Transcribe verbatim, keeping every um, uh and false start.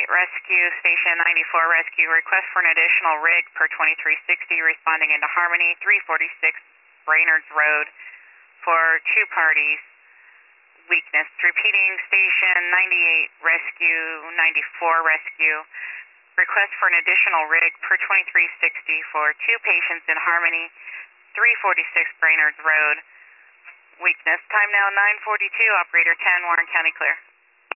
Rescue, Station ninety-four Rescue, request for an additional rig per twenty-three sixty, responding into Harmony, three forty-six Brainerd's Road for two parties. Weakness. Repeating, Station ninety-eight Rescue, ninety-four Rescue, request for an additional rig per twenty-three sixty for two patients in Harmony, three forty-six Brainerd's Road. Weakness. Time now nine forty-two, Operator ten, Warren County clear.